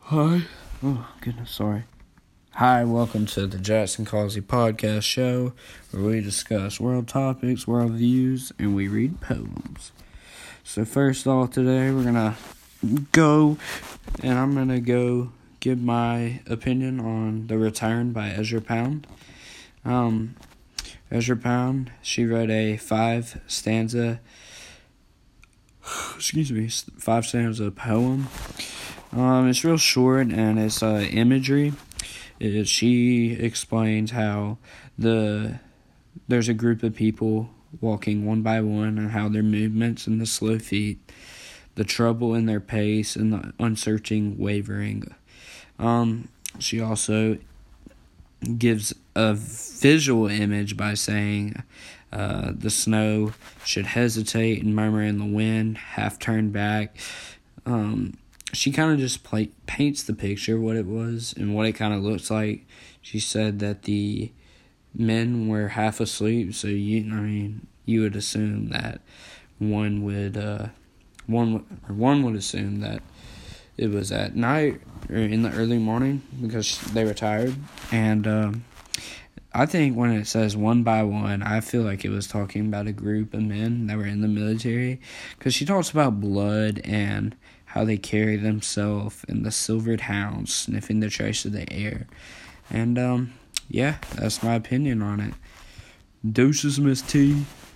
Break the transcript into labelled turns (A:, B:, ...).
A: Hi. Oh, goodness, sorry. Hi, welcome to the Jackson Causey podcast show, where we discuss world topics, world views, and we read poems. So first off today, we're going to I'm going to go give my opinion on The Return by Ezra Pound. Ezra Pound, she wrote a five stanza poem. It's real short and it's imagery. She explains how there's a group of people walking one by one and how their movements and the slow feet, the trouble in their pace and the uncertain wavering. She also gives a visual image by saying the snow should hesitate and murmur in the wind, half turned back. She kind of just paints the picture, what it was, and what it kind of looks like. She said that the men were half asleep, so you would assume that one would assume that it was at night or in the early morning because they were tired. And I think when it says one by one, I feel like it was talking about a group of men that were in the military, because she talks about blood and how they carry themselves and the silvered hounds sniffing the trace of the air. And, that's my opinion on it. Deuces, Miss T.